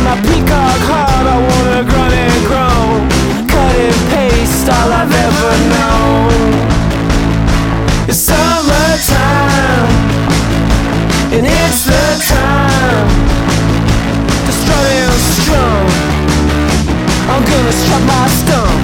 my peacock heart, I wanna grunt and groan. Cut and paste, all I've ever known. It's summertime, and it's the time to strut and strum. I'm gonna strut my stump.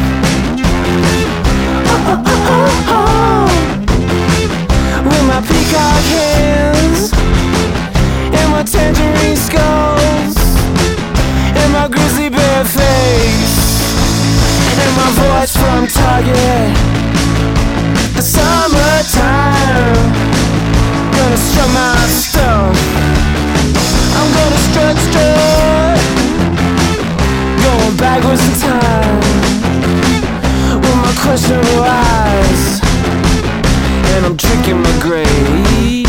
With my peacock hands and my tangerine skulls and my grizzly bear face and my voice from Target. The summertime, gonna strut my stuff. I'm gonna strut, going backwards in time with my questionable eyes, and I'm drinking my grave.